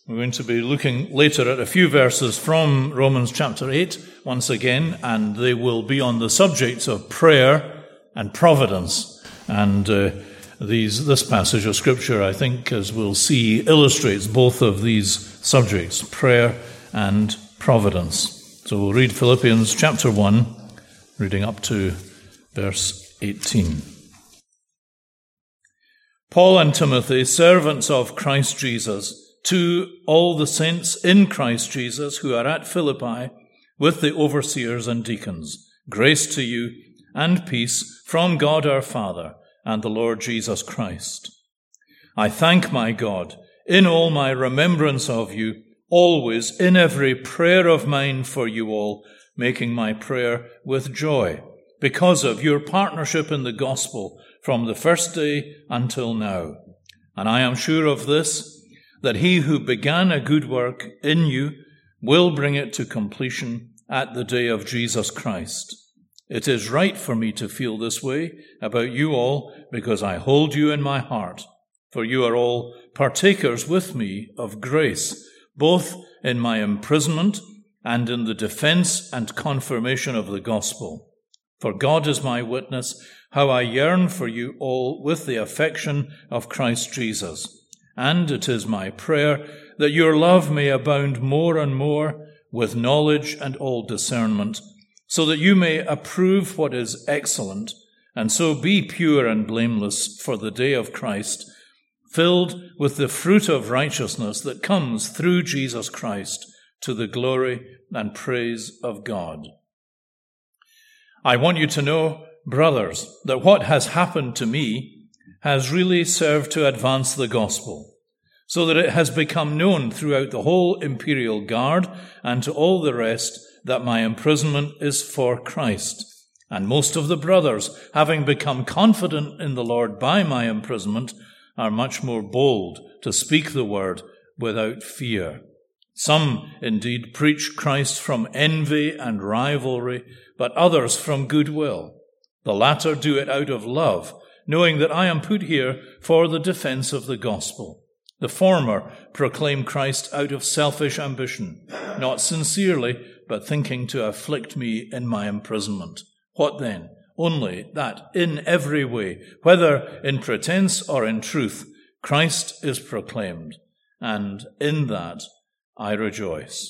We're going to be looking later at a few verses from Romans chapter 8 once again, and they will be on the subjects of prayer and providence. And this passage of Scripture, I think, as we'll see, illustrates both of these subjects, prayer and providence. So we'll read Philippians chapter 1, reading up to verse 18. Paul and Timothy, servants of Christ Jesus, to all the saints in Christ Jesus who are at Philippi, with the overseers and deacons, grace to you and peace from God our Father and the Lord Jesus Christ. I thank my God in all my remembrance of you, always in every prayer of mine for you all, making my prayer with joy, because of your partnership in the gospel from the first day until now. And I am sure of this, that he who began a good work in you will bring it to completion at the day of Jesus Christ. It is right for me to feel this way about you all, because I hold you in my heart, for you are all partakers with me of grace, both in my imprisonment and in the defense and confirmation of the gospel. For God is my witness, how I yearn for you all with the affection of Christ Jesus. And it is my prayer that your love may abound more and more with knowledge and all discernment, so that you may approve what is excellent, and so be pure and blameless for the day of Christ, filled with the fruit of righteousness that comes through Jesus Christ to the glory and praise of God. I want you to know, brothers, that what has happened to me has really served to advance the gospel, so that it has become known throughout the whole imperial guard and to all the rest that my imprisonment is for Christ. And most of the brothers, having become confident in the Lord by my imprisonment, are much more bold to speak the word without fear. Some indeed preach Christ from envy and rivalry, but others from goodwill. The latter do it out of love, knowing that I am put here for the defense of the gospel. The former proclaim Christ out of selfish ambition, not sincerely, but thinking to afflict me in my imprisonment. What then? Only that in every way, whether in pretense or in truth, Christ is proclaimed, and in that I rejoice.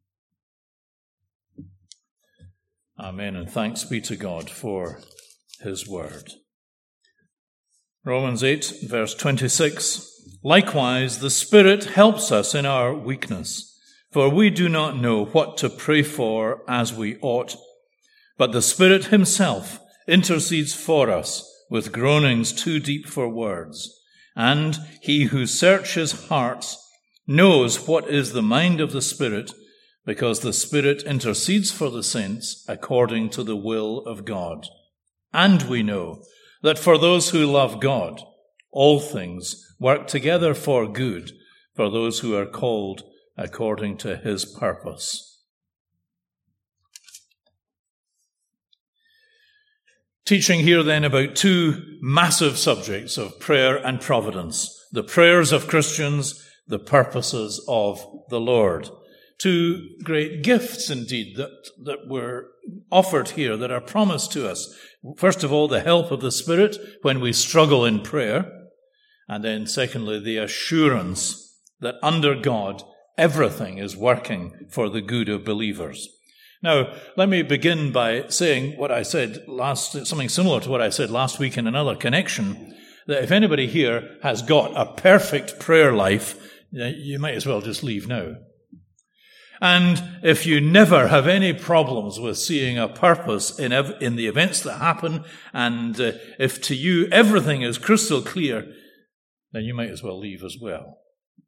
Amen, and thanks be to God for his word. Romans 8, verse 26. Likewise, the Spirit helps us in our weakness, for we do not know what to pray for as we ought, but the Spirit himself intercedes for us with groanings too deep for words. And he who searches hearts knows what is the mind of the Spirit, because the Spirit intercedes for the saints according to the will of God. And we know that for those who love God, all things work together for good, for those who are called according to his purpose. Teaching here then about two massive subjects of prayer and providence, the prayers of Christians, the purposes of the Lord. Two great gifts indeed that were offered here, that are promised to us. First of all, the help of the Spirit when we struggle in prayer. And then secondly, the assurance that under God, everything is working for the good of believers. Now, let me begin by saying what I said something similar to what I said last week in another connection, that if anybody here has got a perfect prayer life, you might as well just leave now. And if you never have any problems with seeing a purpose in the events that happen, and if to you everything is crystal clear, then you might as well leave as well.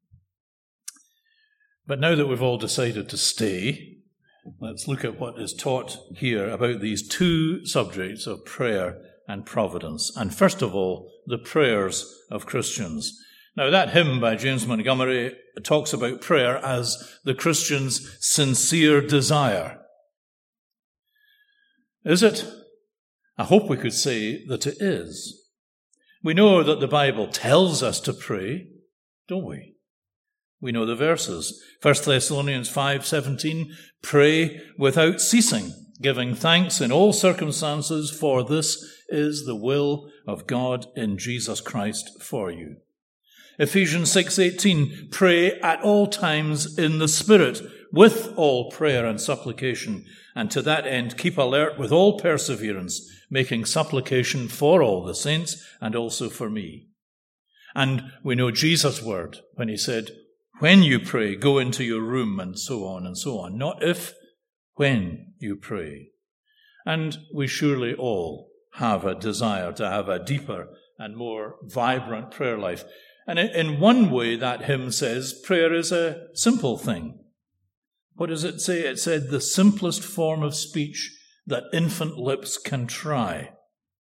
But now that we've all decided to stay, let's look at what is taught here about these two subjects of prayer and providence. And first of all, the prayers of Christians. Now, that hymn by James Montgomery talks about prayer as the Christian's sincere desire. Is it? I hope we could say that it is. We know that the Bible tells us to pray, don't we? We know the verses. 1 Thessalonians 5:17, pray without ceasing, giving thanks in all circumstances, for this is the will of God in Jesus Christ for you. Ephesians 6:18, pray at all times in the Spirit, with all prayer and supplication, and to that end keep alert with all perseverance, making supplication for all the saints and also for me. And we know Jesus' word when he said, when you pray, go into your room, and so on and so on. Not if, when you pray. And we surely all have a desire to have a deeper and more vibrant prayer life. And in one way, that hymn says prayer is a simple thing. What does it say? It said, the simplest form of speech that infant lips can try.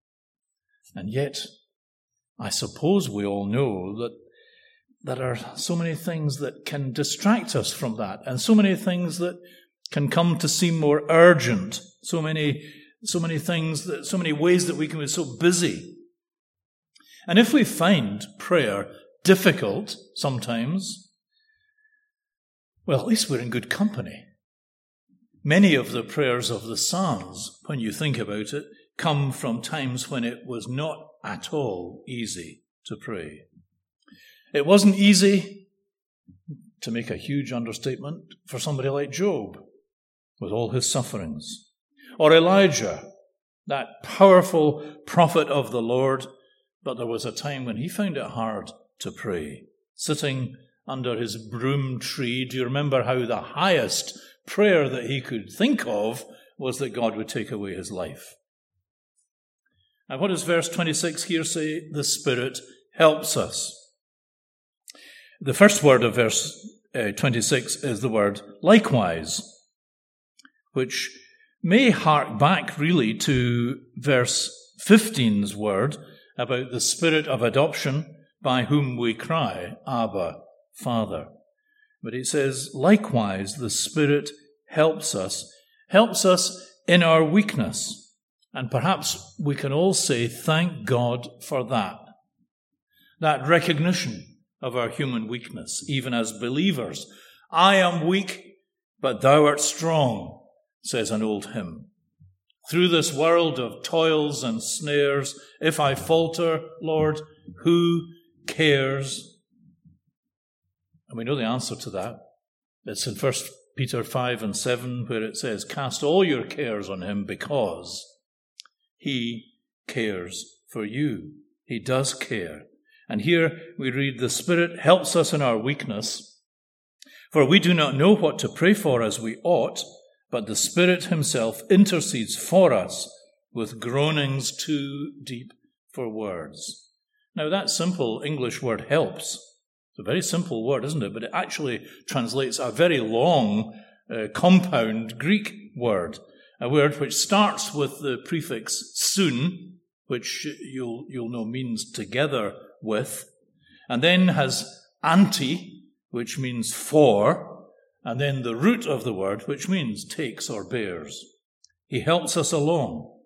And yet, I suppose we all know that there are so many things that can distract us from that, and so many things that can come to seem more urgent, so many things, so many ways that we can be so busy. And if we find prayer difficult sometimes, well, at least we're in good company. Many of the prayers of the Psalms, when you think about it, come from times when it was not at all easy to pray. It wasn't easy, to make a huge understatement, for somebody like Job, with all his sufferings. Or Elijah, that powerful prophet of the Lord, but there was a time when he found it hard to pray, sitting under his broom tree. Do you remember how the highest prayer that he could think of was that God would take away his life? And what does verse 26 here say? The Spirit helps us. The first word of verse 26 is the word likewise, which may hark back really to verse 15's word about the Spirit of adoption, by whom we cry, Abba, Father. But it says, likewise, the Spirit helps us in our weakness. And perhaps we can all say, thank God for that. That recognition of our human weakness, even as believers. I am weak, but thou art strong, says an old hymn. Through this world of toils and snares, if I falter, Lord, who cares? And we know the answer to that. It's in 1 Peter 5:7, where it says, cast all your cares on him because he cares for you. He does care. And here we read, the Spirit helps us in our weakness, for we do not know what to pray for as we ought, but the Spirit himself intercedes for us with groanings too deep for words. Now that simple English word helps. It's a very simple word, isn't it? But it actually translates a very long, compound Greek word, a word which starts with the prefix soon, which you'll know means together with, and then has anti, which means for, and then the root of the word, which means takes or bears. He helps us along.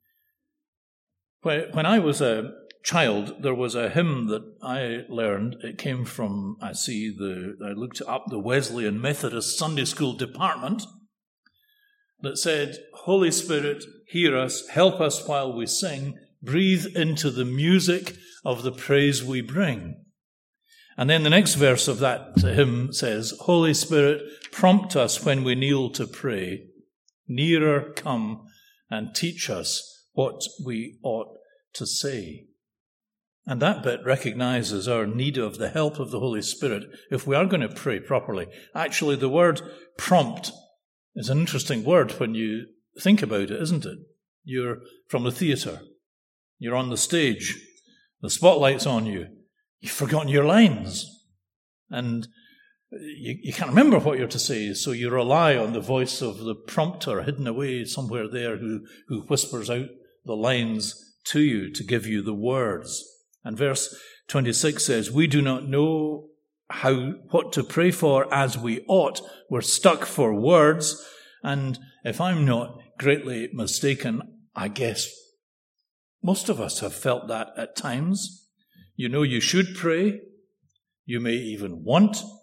When I was a child, there was a hymn that I learned. It came from, I looked up the Wesleyan Methodist Sunday School department, that said, Holy Spirit, hear us, help us while we sing, breathe into the music of the praise we bring. And then the next verse of that hymn says, Holy Spirit, prompt us when we kneel to pray. Nearer come and teach us what we ought to say. And that bit recognizes our need of the help of the Holy Spirit if we are going to pray properly. Actually, the word prompt is an interesting word when you think about it, isn't it? You're from the theatre. You're on the stage. The spotlight's on you. You've forgotten your lines. And you can't remember what you're to say, so you rely on the voice of the prompter hidden away somewhere there who whispers out the lines to you to give you the words. And verse 26 says, we do not know what to pray for as we ought. We're stuck for words. And if I'm not greatly mistaken, I guess most of us have felt that at times. You know you should pray. You may even want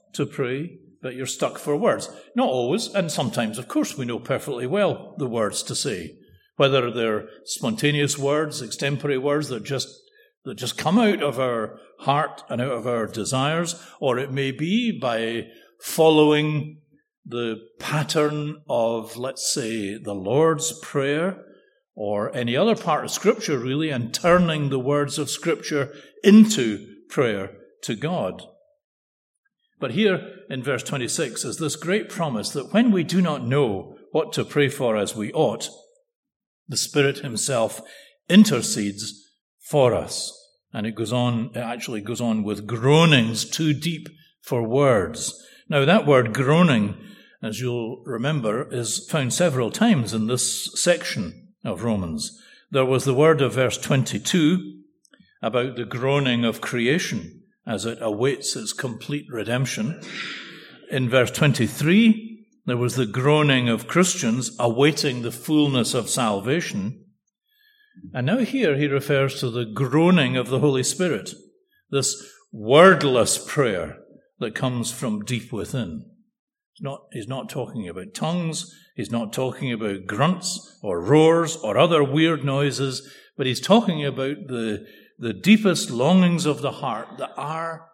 to pray, but you're stuck for words. Not always, and sometimes, of course, we know perfectly well the words to say, whether they're spontaneous words, extempore words that just come out of our heart and out of our desires, or it may be by following the pattern of, let's say, the Lord's Prayer, or any other part of Scripture, really, and turning the words of Scripture into prayer to God. But here in verse 26 is this great promise that when we do not know what to pray for as we ought, the Spirit himself intercedes for us. And it actually goes on with groanings too deep for words. Now that word groaning, as you'll remember, is found several times in this section of Romans. There was the word of verse 22 about the groaning of creation as it awaits its complete redemption. In verse 23, there was the groaning of Christians awaiting the fullness of salvation. And now here he refers to the groaning of the Holy Spirit, this wordless prayer that comes from deep within. He's not talking about tongues, he's not talking about grunts or roars or other weird noises, but he's talking about the deepest longings of the heart that are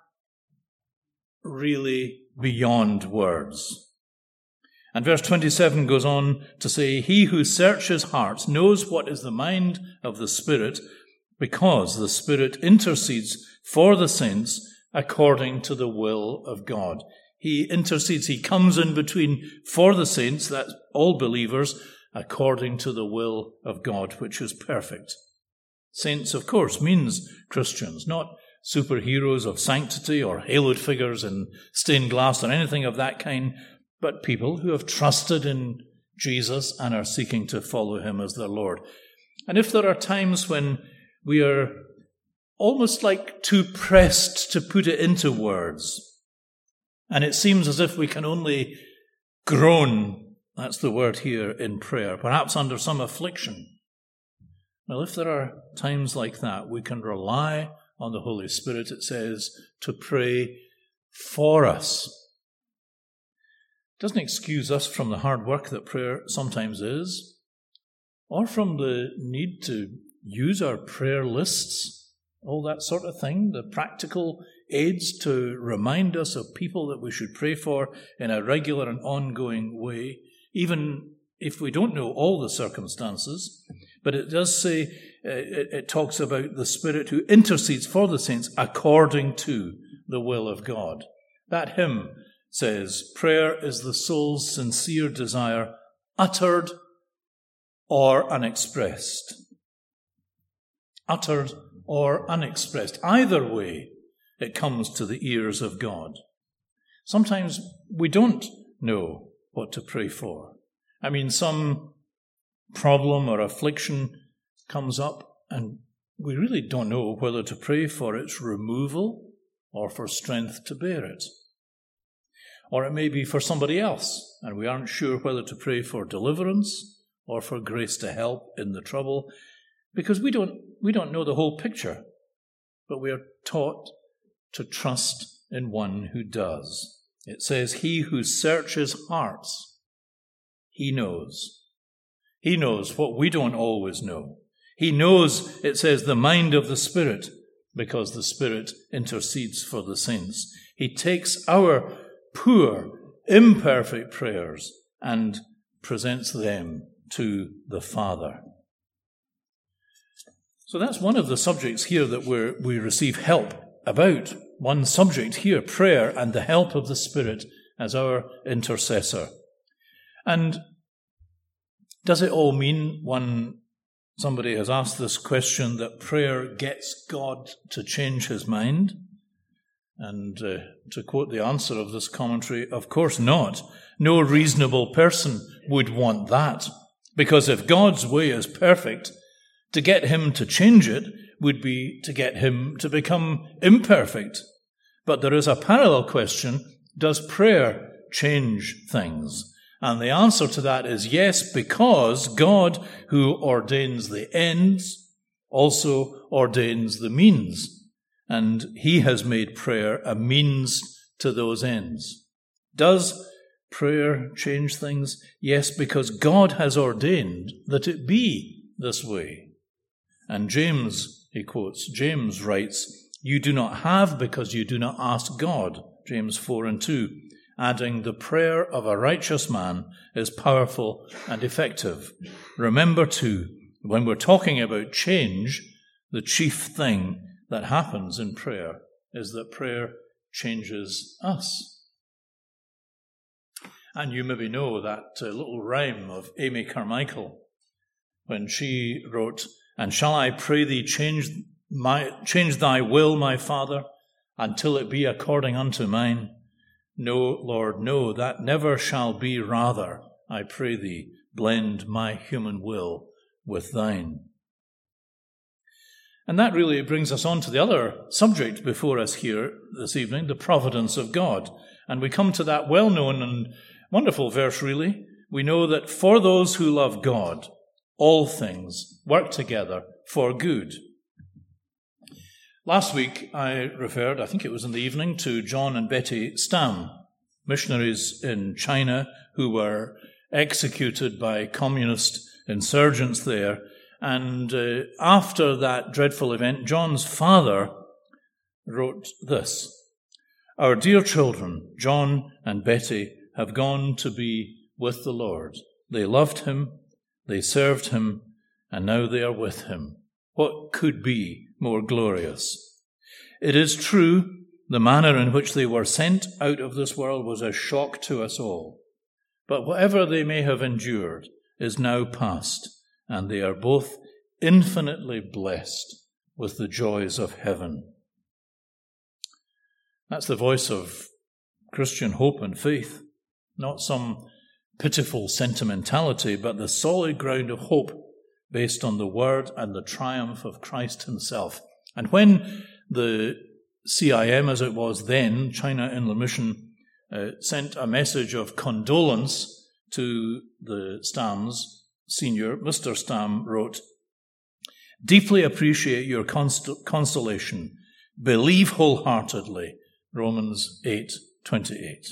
really beyond words. And verse 27 goes on to say, "He who searches hearts knows what is the mind of the Spirit, because the Spirit intercedes for the saints according to the will of God." He intercedes, he comes in between for the saints, that's all believers, according to the will of God, which is perfect. Saints, of course, means Christians, not superheroes of sanctity or haloed figures in stained glass or anything of that kind, but people who have trusted in Jesus and are seeking to follow him as their Lord. And if there are times when we are almost like too pressed to put it into words, and it seems as if we can only groan, that's the word here, in prayer, perhaps under some affliction. Well, if there are times like that, we can rely on the Holy Spirit, it says, to pray for us. It doesn't excuse us from the hard work that prayer sometimes is, or from the need to use our prayer lists, all that sort of thing, the practical aids to remind us of people that we should pray for in a regular and ongoing way, even if we don't know all the circumstances. But it does say, it talks about the Spirit who intercedes for the saints according to the will of God. That hymn says, prayer is the soul's sincere desire, uttered or unexpressed. Uttered or unexpressed. Either way, it comes to the ears of God. Sometimes we don't know what to pray for. I mean, some problem or affliction comes up and we really don't know whether to pray for its removal or for strength to bear it. Or it may be for somebody else, and we aren't sure whether to pray for deliverance or for grace to help in the trouble, because we don't know the whole picture, but we are taught to trust in one who does. It says, he who searches hearts, he knows. He knows what we don't always know. He knows, it says, the mind of the Spirit, because the Spirit intercedes for the saints. He takes our poor, imperfect prayers and presents them to the Father. So that's one of the subjects here that we receive help about. One subject here, prayer and the help of the Spirit as our intercessor. And does it all mean, somebody has asked this question, that prayer gets God to change his mind? And to quote the answer of this commentary, of course not. No reasonable person would want that. Because if God's way is perfect, to get him to change it would be to get him to become imperfect. But there is a parallel question, does prayer change things? And the answer to that is yes, because God, who ordains the ends, also ordains the means. And he has made prayer a means to those ends. Does prayer change things? Yes, because God has ordained that it be this way. And James, he quotes, James writes, "You do not have because you do not ask God," James 4:2, adding, "The prayer of a righteous man is powerful and effective." Remember too, when we're talking about change, the chief thing that happens in prayer is that prayer changes us. And you maybe know that little rhyme of Amy Carmichael when she wrote, "And shall I pray thee change thy will, my Father, until it be according unto mine? No, Lord, no, that never shall be. Rather, I pray thee, blend my human will with thine." And that really brings us on to the other subject before us here this evening, the providence of God. And we come to that well-known and wonderful verse, really. We know that for those who love God, all things work together for good. Last week I referred, I think it was in the evening, to John and Betty Stam, missionaries in China who were executed by communist insurgents there. And after that dreadful event, John's father wrote this: "Our dear children, John and Betty, have gone to be with the Lord. They loved him, they served him, and now they are with him. What could be more glorious? It is true, the manner in which they were sent out of this world was a shock to us all. But whatever they may have endured is now past, and they are both infinitely blessed with the joys of heaven." That's the voice of Christian hope and faith. Not some pitiful sentimentality, but the solid ground of hope based on the word and the triumph of Christ himself. And when the CIM, as it was then, China Inland Mission, sent a message of condolence to the Stams, Senior, Mr. Stam wrote, "Deeply appreciate your consolation. Believe wholeheartedly." Romans 8:28.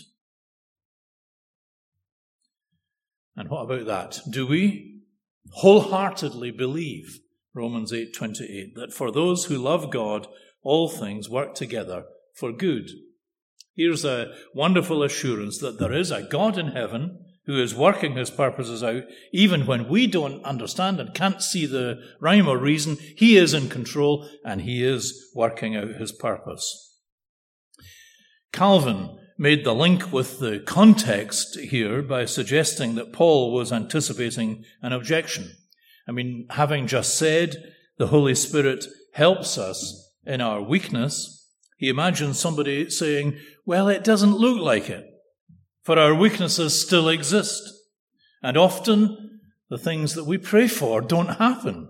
And what about that? Do we wholeheartedly believe, Romans 8:28, that for those who love God, all things work together for good? Here's a wonderful assurance that there is a God in heaven who is working his purposes out, even when we don't understand and can't see the rhyme or reason. He is in control and he is working out his purpose. Calvin made the link with the context here by suggesting that Paul was anticipating an objection. I mean, having just said the Holy Spirit helps us in our weakness, he imagines somebody saying, "Well, it doesn't look like it, for our weaknesses still exist. And often the things that we pray for don't happen."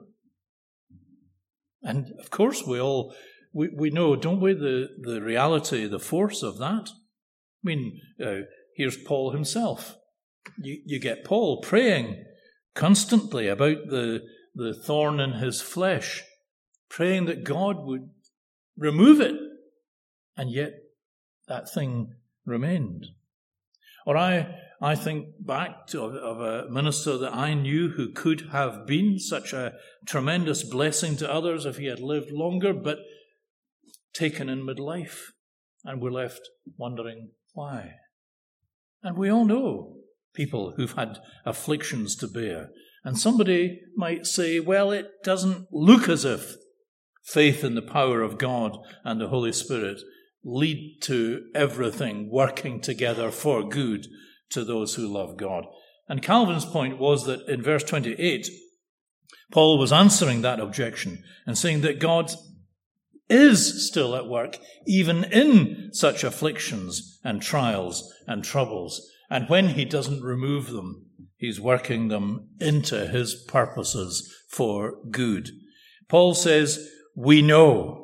And of course we know, don't we, the reality, the force of that? I mean, here's Paul himself. You get Paul praying constantly about the thorn in his flesh, praying that God would remove it, and yet that thing remained. Or I think back of a minister that I knew who could have been such a tremendous blessing to others if he had lived longer, but taken in midlife, and we're left wondering why. And we all know people who've had afflictions to bear. And somebody might say, well, it doesn't look as if faith in the power of God and the Holy Spirit lead to everything working together for good to those who love God. And Calvin's point was that in verse 28, Paul was answering that objection and saying that God is still at work, even in such afflictions and trials and troubles. And when he doesn't remove them, he's working them into his purposes for good. Paul says, we know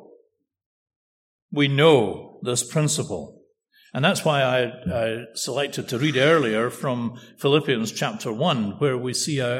this principle. And that's why I selected to read earlier from Philippians chapter 1, where we see a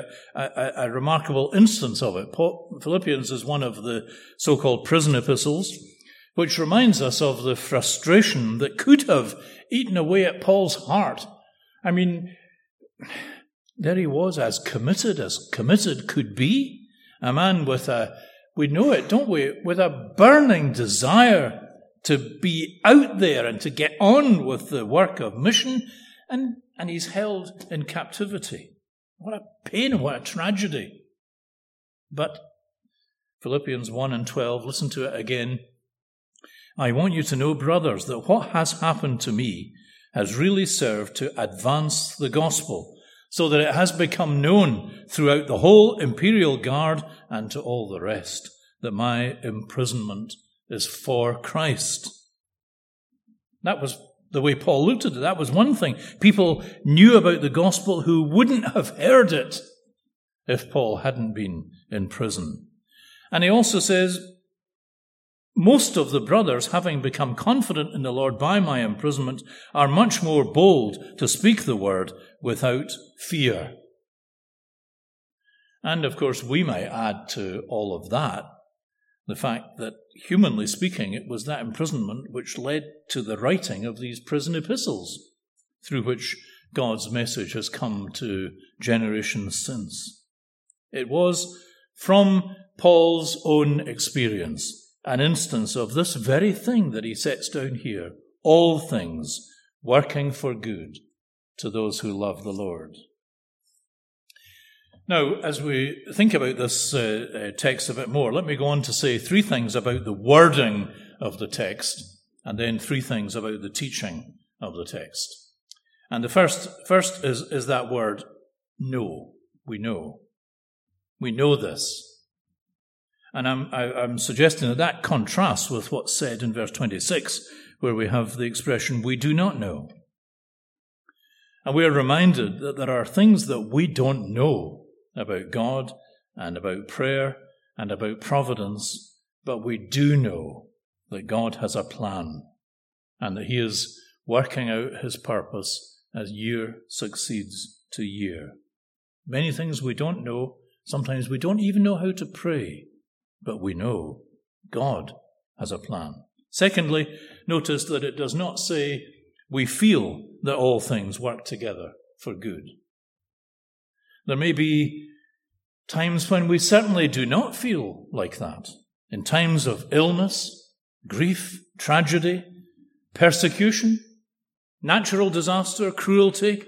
remarkable instance of it. Philippians is one of the so-called prison epistles. which reminds us of the frustration that could have eaten away at Paul's heart. I mean, there he was, as committed could be, a man with we know it, don't we, with a burning desire to be out there and to get on with the work of mission, and he's held in captivity. What a pain and what a tragedy. But Philippians 1 and 12, listen to it again. I want you to know, brothers, that what has happened to me has really served to advance the gospel, so that it has become known throughout the whole imperial guard and to all the rest that my imprisonment is for Christ. That was the way Paul looked at it. That was one thing. People knew about the gospel who wouldn't have heard it if Paul hadn't been in prison. And he also says, most of the brothers, having become confident in the Lord by my imprisonment, are much more bold to speak the word without fear. And of course, we might add to all of that the fact that, humanly speaking, it was that imprisonment which led to the writing of these prison epistles, through which God's message has come to generations since. It was, from Paul's own experience, an instance of this very thing that he sets down here, all things working for good to those who love the Lord. Now, as we think about this text a bit more, let me go on to say three things about the wording of the text, and then three things about the teaching of the text. And the first is that word, know. We know. We know this. And I'm suggesting that contrasts with what's said in verse 26, where we have the expression, we do not know. And we are reminded that there are things that we don't know about God and about prayer and about providence, but we do know that God has a plan and that he is working out his purpose as year succeeds to year. Many things we don't know. Sometimes we don't even know how to pray, but we know God has a plan. Secondly, notice that it does not say we feel that all things work together for good. There may be times when we certainly do not feel like that. In times of illness, grief, tragedy, persecution, natural disaster, cruelty,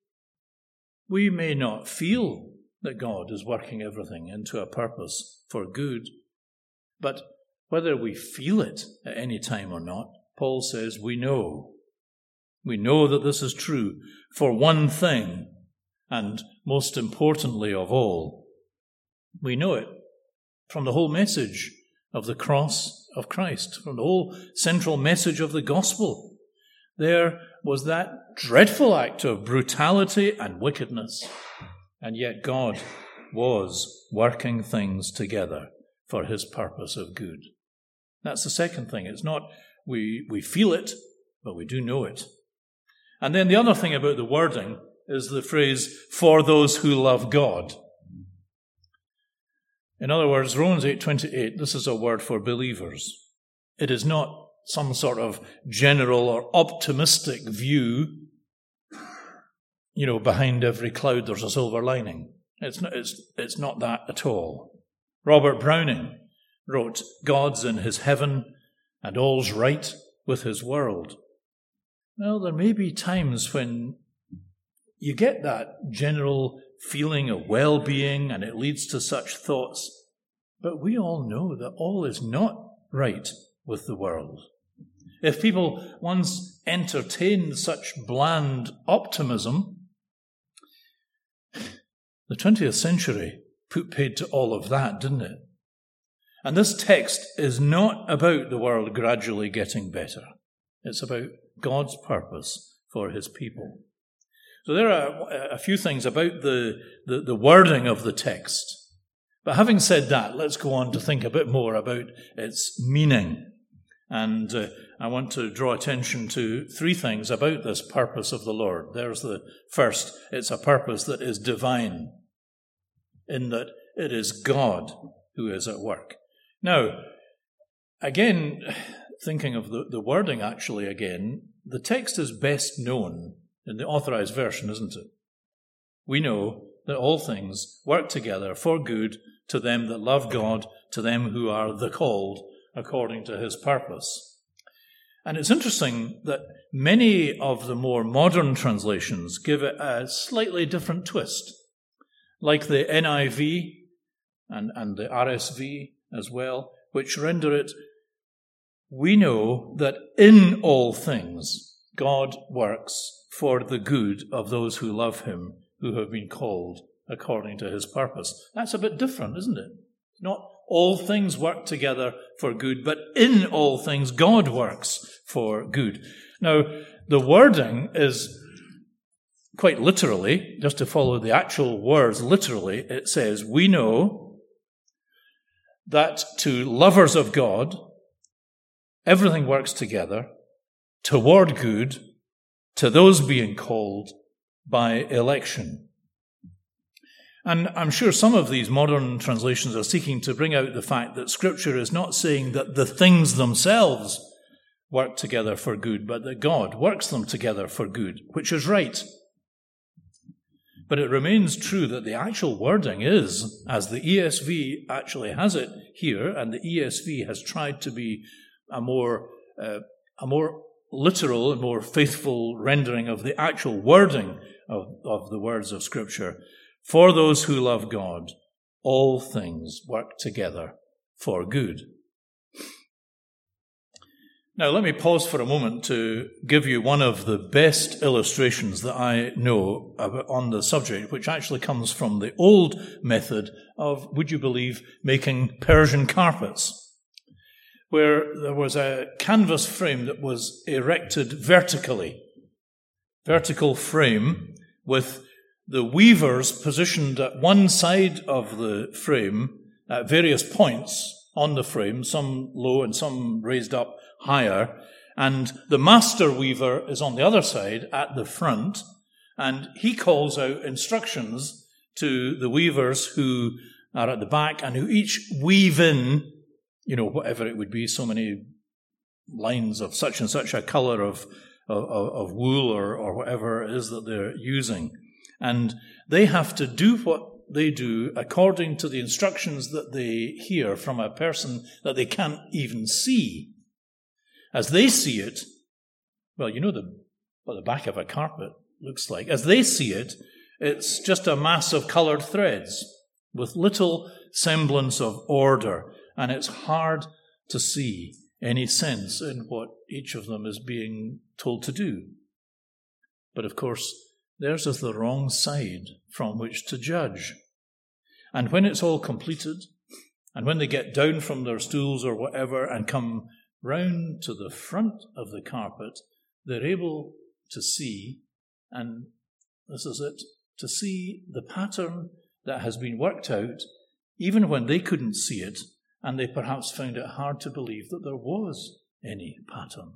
we may not feel that God is working everything into a purpose for good. But whether we feel it at any time or not, Paul says we know. We know that this is true for one thing, and most importantly of all, we know it from the whole message of the cross of Christ, from the whole central message of the gospel. There was that dreadful act of brutality and wickedness, and yet God was working things together for his purpose of good. That's the second thing. It's not we feel it, but we do know it. And then the other thing about the wording is the phrase, for those who love God. In other words, Romans 8:28, this is a word for believers. It is not some sort of general or optimistic view, behind every cloud there's a silver lining. It's not that at all. Robert Browning wrote, God's in his heaven and all's right with his world. Well, there may be times when you get that general feeling of well-being and it leads to such thoughts, but we all know that all is not right with the world. If people once entertained such bland optimism, the 20th century put paid to all of that, didn't it? And this text is not about the world gradually getting better. It's about God's purpose for his people. So there are a few things about the wording of the text. But having said that, let's go on to think a bit more about its meaning. And I want to draw attention to three things about this purpose of the Lord. There's the first. It's a purpose that is divine, in that it is God who is at work. Now, again, thinking of the wording actually again, the text is best known in the Authorized Version, isn't it? We know that all things work together for good to them that love God, to them who are the called according to his purpose. And it's interesting that many of the more modern translations give it a slightly different twist, like the NIV and the RSV as well, which render it, we know that in all things God works for the good of those who love him, who have been called according to his purpose. That's a bit different, isn't it? Not all things work together for good, but in all things God works for good. Now, the wording is quite literally, just to follow the actual words literally, it says, we know that to lovers of God, everything works together toward good to those being called by election. And I'm sure some of these modern translations are seeking to bring out the fact that Scripture is not saying that the things themselves work together for good, but that God works them together for good, which is right. But it remains true that the actual wording is, as the ESV actually has it here, and the ESV has tried to be a more literal and more faithful rendering of the actual wording of the words of Scripture. For those who love God, all things work together for good. Now, let me pause for a moment to give you one of the best illustrations that I know on the subject, which actually comes from the old method of, would you believe, making Persian carpets, where there was a canvas frame that was erected vertically. Vertical frame with the weavers positioned at one side of the frame at various points on the frame, some low and some raised up higher, and the master weaver is on the other side at the front, and he calls out instructions to the weavers who are at the back and who each weave in, whatever it would be, so many lines of such and such a color of wool or whatever it is that they're using. And they have to do what they do according to the instructions that they hear from a person that they can't even see. As they see it, well, what the back of a carpet looks like. As they see it, it's just a mass of colored threads with little semblance of order, and it's hard to see any sense in what each of them is being told to do. But of course, theirs is the wrong side from which to judge. And when it's all completed, and when they get down from their stools or whatever and come round to the front of the carpet, they're able to see, and this is it, to see the pattern that has been worked out, even when they couldn't see it, and they perhaps found it hard to believe that there was any pattern.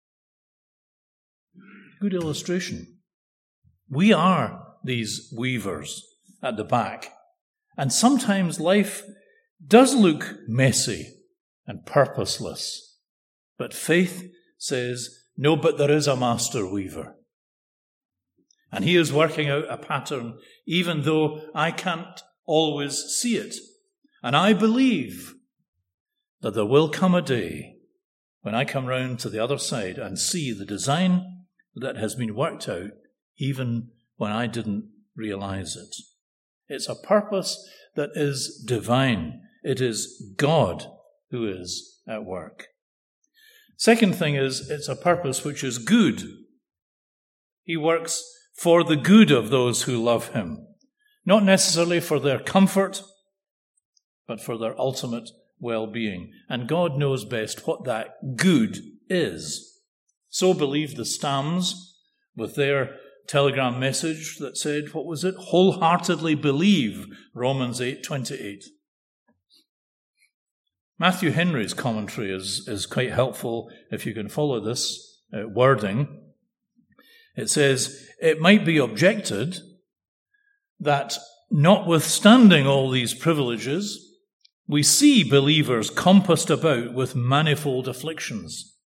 Good illustration. We are these weavers at the back, and sometimes life does look messy and purposeless, but faith says, no, but there is a master weaver, and he is working out a pattern even though I can't always see it, and I believe that there will come a day when I come round to the other side and see the design that has been worked out even when I didn't realize it. It's a purpose that is divine. It is God who is at work. Second thing is, it's a purpose which is good. He works for the good of those who love him, not necessarily for their comfort, but for their ultimate well-being. And God knows best what that good is. So believed the Stams with their telegram message that said, what was it? Wholeheartedly believe, Romans 8:28. Matthew Henry's commentary is quite helpful if you can follow this wording. It says, it might be objected that notwithstanding all these privileges, we see believers compassed about with manifold afflictions.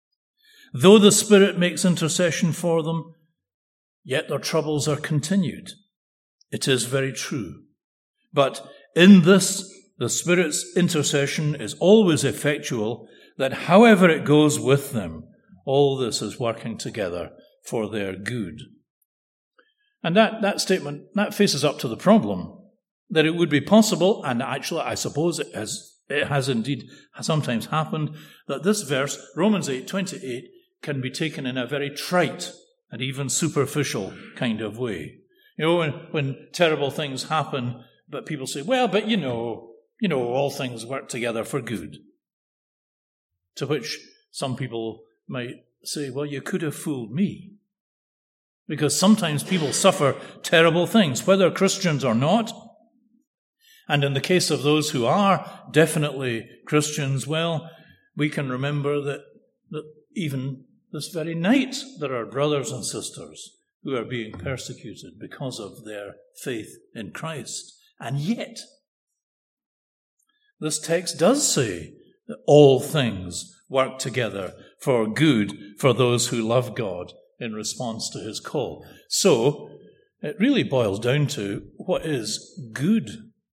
Though the Spirit makes intercession for them, yet their troubles are continued. It is very true. But in this, the Spirit's intercession is always effectual, that however it goes with them, all this is working together for their good. And that statement, that faces up to the problem that it would be possible, and actually I suppose it has indeed sometimes happened, that this verse, Romans 8:28, can be taken in a very trite and even superficial kind of way. You know, when terrible things happen, but people say, well, but you know, all things work together for good. To which some people might say, well, you could have fooled me. Because sometimes people suffer terrible things, whether Christians or not. And in the case of those who are definitely Christians, well, we can remember that even this very night there are brothers and sisters who are being persecuted because of their faith in Christ. And yet, this text does say that all things work together for good for those who love God in response to his call. So, it really boils down to what is good.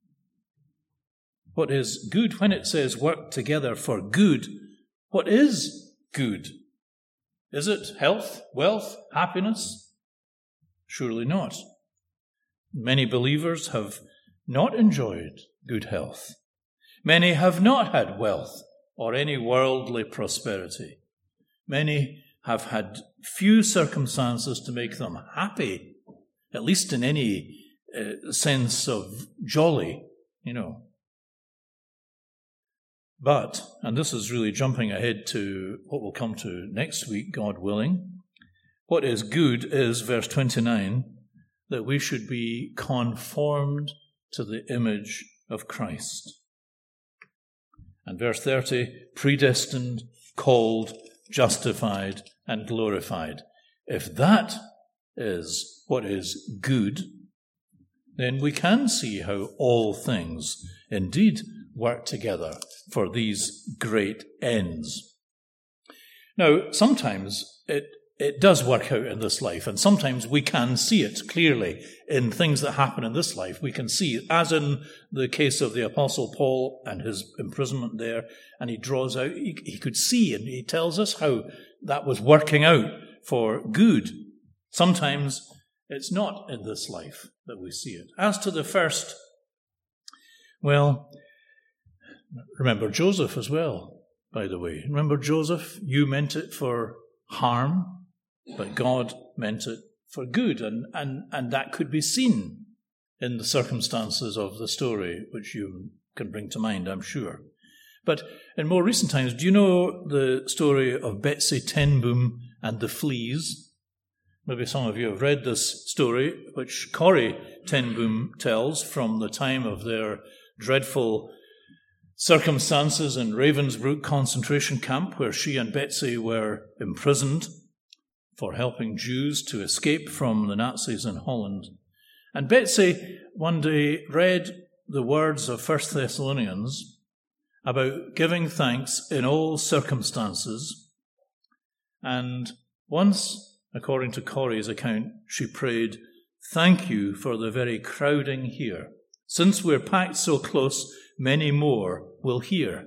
What is good? When it says work together for good, what is good? Is it health, wealth, happiness? Surely not. Many believers have not enjoyed good health. Many have not had wealth or any worldly prosperity. Many have had few circumstances to make them happy, at least in any sense of jolly, But, and this is really jumping ahead to what we'll come to next week, God willing, what is good is, verse 29, that we should be conformed to the image of Christ. And verse 30, predestined, called, justified, and glorified. If that is what is good, then we can see how all things indeed work together for these great ends. Now, sometimes it does work out in this life, and sometimes we can see it clearly in things that happen in this life. We can see, as in the case of the Apostle Paul and his imprisonment there, and he draws out, he could see, and he tells us how that was working out for good. Sometimes it's not in this life that we see it. As to the first, well, remember Joseph as well, by the way. Remember Joseph? You meant it for harm, but God meant it for good. And that could be seen in the circumstances of the story, which you can bring to mind, I'm sure. But in more recent times, do you know the story of Betsy ten Boom and the fleas? Maybe some of you have read this story, which Corrie ten Boom tells from the time of their dreadful circumstances in Ravensbrück concentration camp, where she and Betsy were imprisoned for helping Jews to escape from the Nazis in Holland. And Betsy one day read the words of 1 Thessalonians about giving thanks in all circumstances. And once, according to Corrie's account, she prayed, "Thank you for the very crowding here. Since we're packed so close, many more will hear."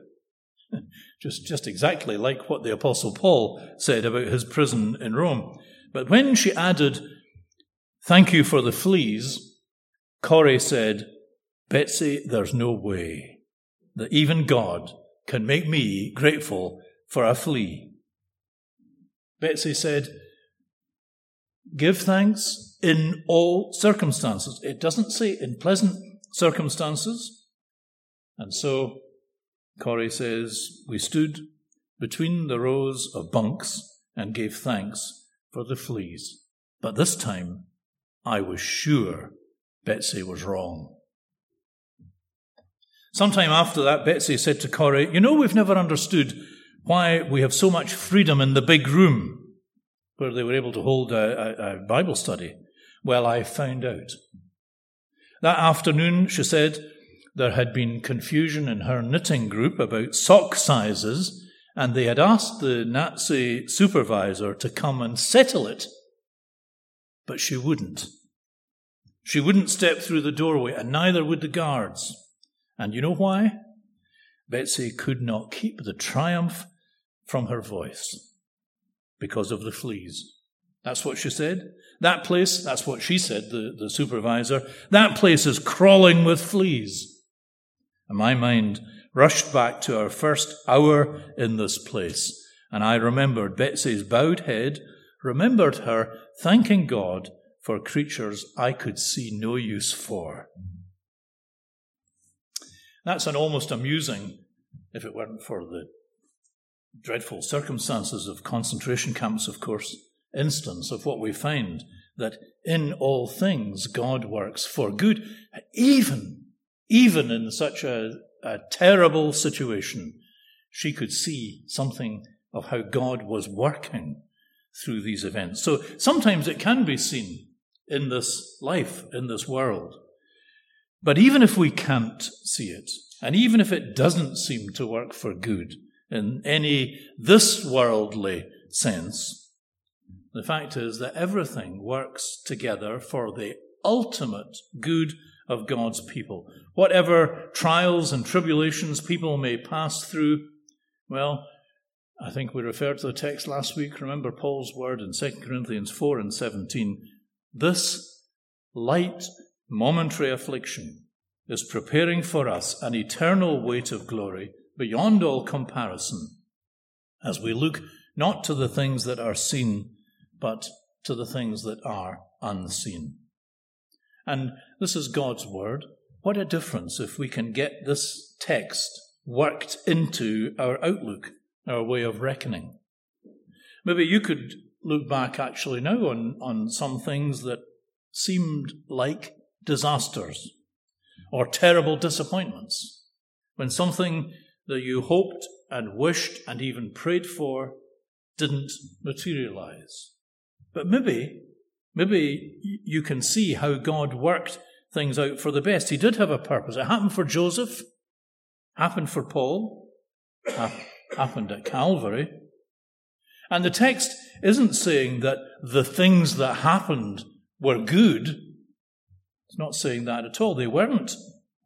Just exactly like what the Apostle Paul said about his prison in Rome. But when she added, "Thank you for the fleas," Corrie said, "Betsy, there's no way that even God can make me grateful for a flea." Betsy said, give thanks in all circumstances. It doesn't say in pleasant circumstances. And so, Corrie says, we stood between the rows of bunks and gave thanks for the fleas. But this time, I was sure Betsy was wrong. Sometime after that, Betsy said to Corrie, we've never understood why we have so much freedom in the big room where they were able to hold a Bible study. Well, I found out. That afternoon, she said, there had been confusion in her knitting group about sock sizes, and they had asked the Nazi supervisor to come and settle it, but she wouldn't. She wouldn't step through the doorway, and neither would the guards. And you know why? Betsy could not keep the triumph from her voice because of the fleas. That's what she said. That place, that's what she said, the supervisor, that place is crawling with fleas. And my mind rushed back to our first hour in this place. And I remembered Betsy's bowed head, remembered her thanking God for creatures I could see no use for. That's an almost amusing, if it weren't for the dreadful circumstances of concentration camps, of course, instance of what we find, that in all things God works for good, even in such a terrible situation. She could see something of how God was working through these events. So sometimes it can be seen in this life, in this world. But even if we can't see it, and even if it doesn't seem to work for good in any this worldly sense, the fact is that everything works together for the ultimate good of God's people. Whatever trials and tribulations people may pass through, well, I think we referred to the text last week. Remember Paul's word in 2 Corinthians 4 and 17. This light, momentary affliction is preparing for us an eternal weight of glory beyond all comparison, as we look not to the things that are seen, but to the things that are unseen. And this is God's word. What a difference if we can get this text worked into our outlook, our way of reckoning. Maybe you could look back actually now on some things that seemed like disasters or terrible disappointments, when something that you hoped and wished and even prayed for didn't materialize. But maybe you can see how God worked things out for the best. He did have a purpose. It happened for Joseph, happened for Paul, happened at Calvary. And the text isn't saying that the things that happened were good. It's not saying that at all. They weren't.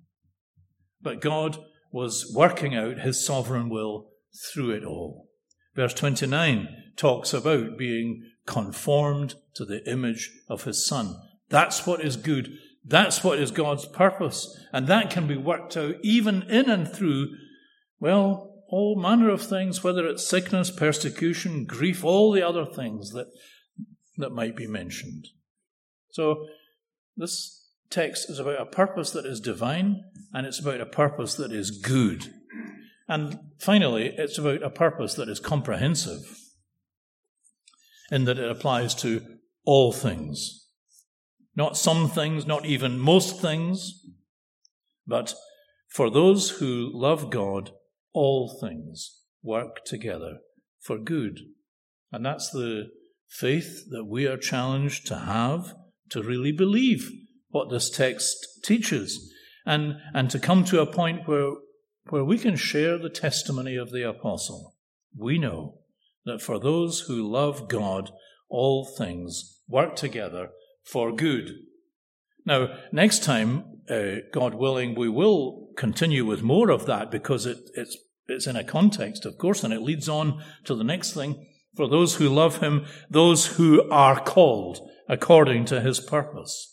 But God was working out his sovereign will through it all. Verse 29 talks about being conformed to the image of his Son. That's what is good. That's what is God's purpose. And that can be worked out even in and through, well, all manner of things, whether it's sickness, persecution, grief, all the other things that might be mentioned. So this text is about a purpose that is divine, and it's about a purpose that is good. And finally, it's about a purpose that is comprehensive, in that it applies to all things. Not some things, not even most things, but for those who love God, all things work together for good. And that's the faith that we are challenged to have, to really believe what this text teaches, and to come to a point where we can share the testimony of the apostle. We know that for those who love God, all things work together for good. Now, next time, God willing, we will continue with more of that, because it's in a context, of course, and it leads on to the next thing. For those who love him, those who are called according to his purpose.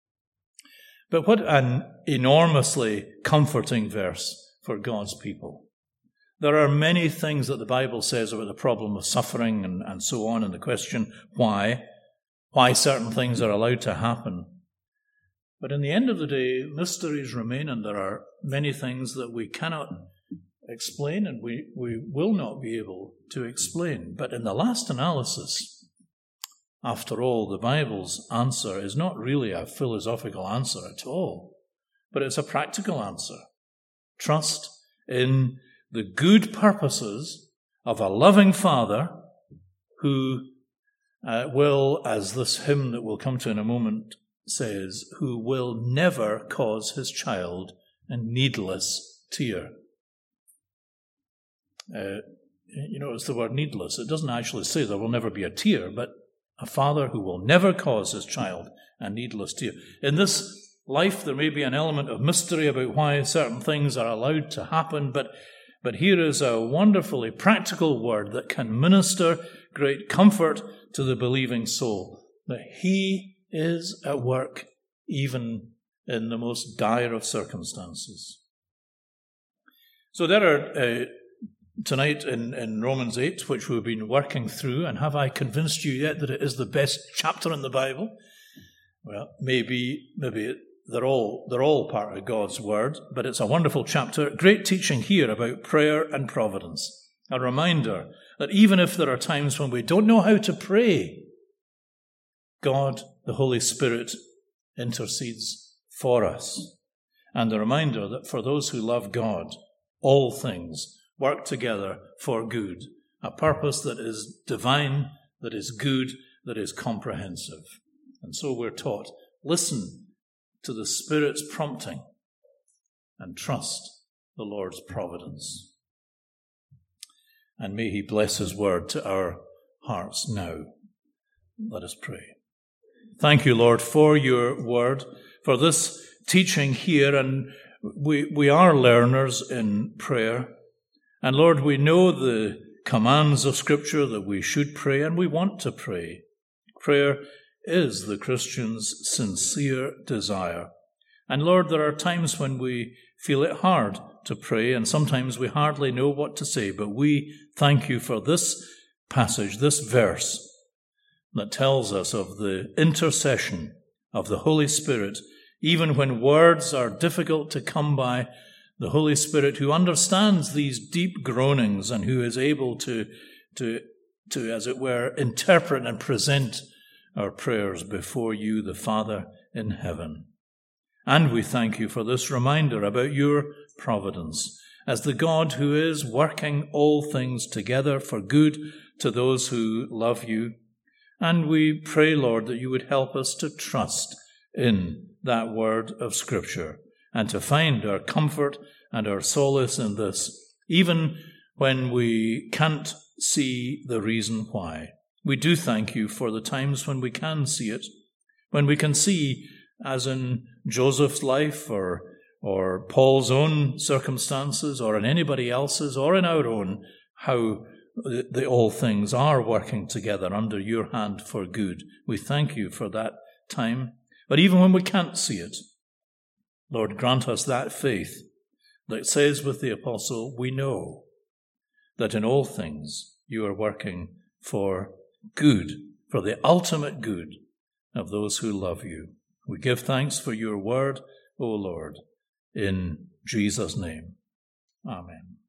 But what an enormously comforting verse for God's people. There are many things that the Bible says about the problem of suffering and so on, and the question why certain things are allowed to happen. But in the end of the day, mysteries remain, and there are many things that we cannot explain, and we will not be able to explain. But in the last analysis, after all, the Bible's answer is not really a philosophical answer at all, but it's a practical answer. Trust in the good purposes of a loving Father who will, as this hymn that we'll come to in a moment says, who will never cause his child a needless tear. it's the word needless. It doesn't actually say there will never be a tear, but a father who will never cause his child a needless tear. In this life, there may be an element of mystery about why certain things are allowed to happen, but here is a wonderfully practical word that can minister great comfort to the believing soul, that he is at work even in the most dire of circumstances. So there are, tonight in Romans 8, which we've been working through, and have I convinced you yet that it is the best chapter in the Bible? Well, maybe they're all part of God's word, but it's a wonderful chapter. Great teaching here about prayer and providence. A reminder that even if there are times when we don't know how to pray, God, the Holy Spirit, intercedes for us. And the reminder that for those who love God, all things work together for good, a purpose that is divine, that is good, that is comprehensive. And so we're taught, listen to the Spirit's prompting and trust the Lord's providence. And may he bless his word to our hearts now. Let us pray. Thank you, Lord, for your word, for this teaching here. And we are learners in prayer. And Lord, we know the commands of Scripture that we should pray, and we want to pray. Prayer is the Christian's sincere desire. And Lord, there are times when we feel it hard to pray, and sometimes we hardly know what to say, but we thank you for this passage, this verse, that tells us of the intercession of the Holy Spirit, even when words are difficult to come by. The Holy Spirit, who understands these deep groanings and who is able to, as it were, interpret and present our prayers before you, the Father in heaven. And we thank you for this reminder about your providence as the God who is working all things together for good to those who love you. And we pray, Lord, that you would help us to trust in that word of Scripture and to find our comfort and our solace in this, even when we can't see the reason why. We do thank you for the times when we can see it, when we can see, as in Joseph's life or Paul's own circumstances or in anybody else's or in our own, how all things are working together under your hand for good. We thank you for that time. But even when we can't see it, Lord, grant us that faith that says with the apostle, we know that in all things you are working for good, for the ultimate good of those who love you. We give thanks for your word, O Lord, in Jesus' name. Amen.